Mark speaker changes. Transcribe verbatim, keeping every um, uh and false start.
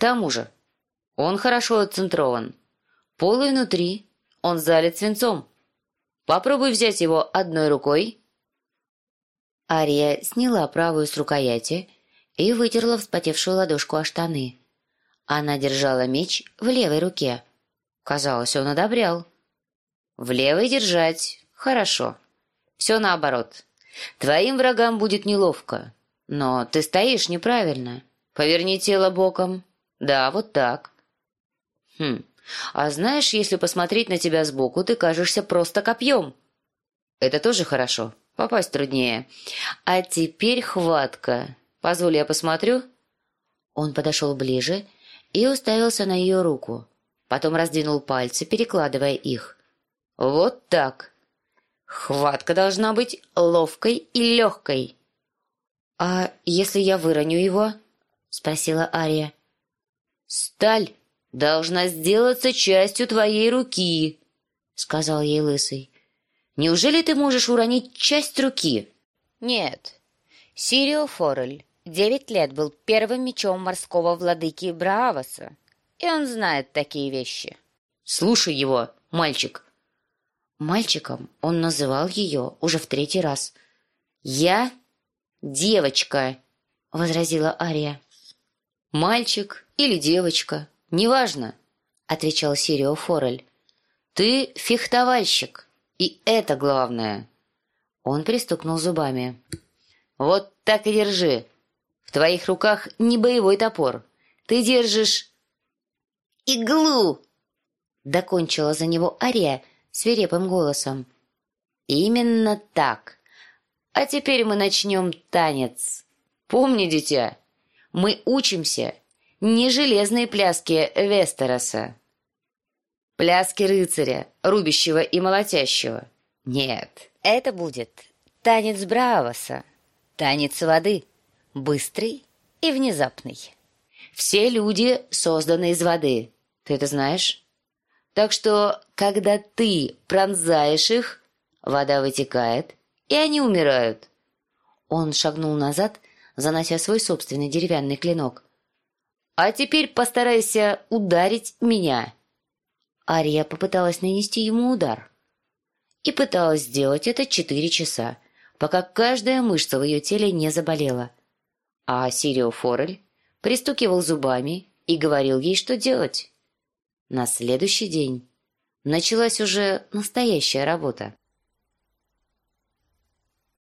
Speaker 1: тому же, он хорошо отцентрован. Пол и внутри он залит свинцом. Попробуй взять его одной рукой». Ария сняла правую с рукояти и вытерла вспотевшую ладошку о штаны. Она держала меч в левой руке. Казалось, он одобрял. «В левой держать. Хорошо. Все наоборот. Твоим врагам будет неловко. Но ты стоишь неправильно. Поверни тело боком. Да, вот так. Хм. А знаешь, если посмотреть на тебя сбоку, ты кажешься просто копьем. Это тоже хорошо. Попасть труднее. А теперь хватка. Позволь, я посмотрю». Он подошел ближе и уставился на ее руку. Потом раздвинул пальцы, перекладывая их. «Вот так. Хватка должна быть ловкой и легкой». «А если я выроню его?» — спросила Ария. «Сталь должна сделаться частью твоей руки», — сказал ей Лысый. «Неужели ты можешь уронить часть руки?» «Нет. Сирио Форель девять лет был первым мечом морского владыки Браавоса, и он знает такие вещи». «Слушай его, мальчик». Мальчиком он называл ее уже в третий раз. «Я девочка», — возразила Ария. «Мальчик или девочка, неважно», — отвечал Сирио Форель. «Ты фехтовальщик, и это главное». Он пристукнул зубами. «Вот так и держи. В твоих руках не боевой топор. Ты держишь иглу!» Докончила за него Ария свирепым голосом. «Именно так. А теперь мы начнем танец. Помни, дитя, мы учимся не железные пляски Вестероса, пляски рыцаря, рубящего и молотящего. Нет, это будет танец Браавоса, танец воды, быстрый и внезапный. Все люди созданы из воды, ты это знаешь? Так что, когда ты пронзаешь их, вода вытекает, и они умирают». Он шагнул назад, занося свой собственный деревянный клинок. «А теперь постарайся ударить меня». Ария попыталась нанести ему удар. И пыталась сделать это четыре часа, пока каждая мышца в ее теле не заболела. А Сирио Форель пристукивал зубами и говорил ей, что делать. На следующий день началась уже настоящая работа.